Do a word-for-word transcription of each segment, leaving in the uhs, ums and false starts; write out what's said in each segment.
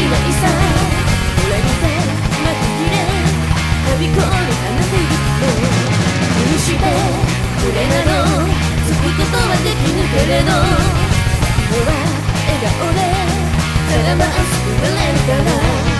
ないさ俺にて幕切れはびこる花でいくの無理してこれなのつくことはできぬけれど俺は笑顔でただまっ救われるから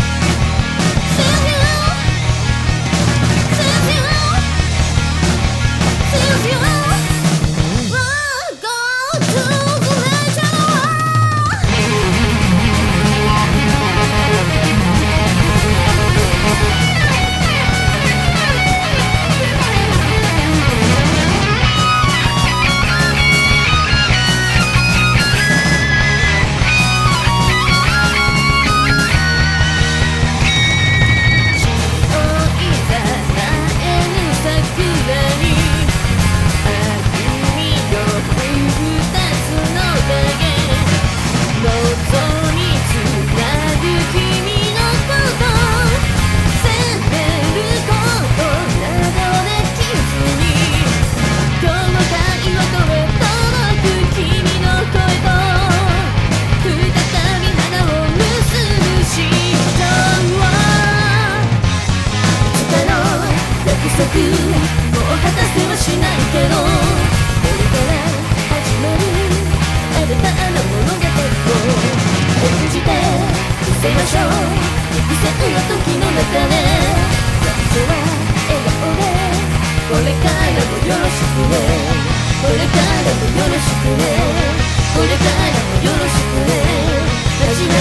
もう果たせはしないけどこれから始まるあなたの物語を演じてみせましょう激戦の時の中で最初は笑顔でこれからもよろしくねこれからもよろしくねこれからもよろしくね始ま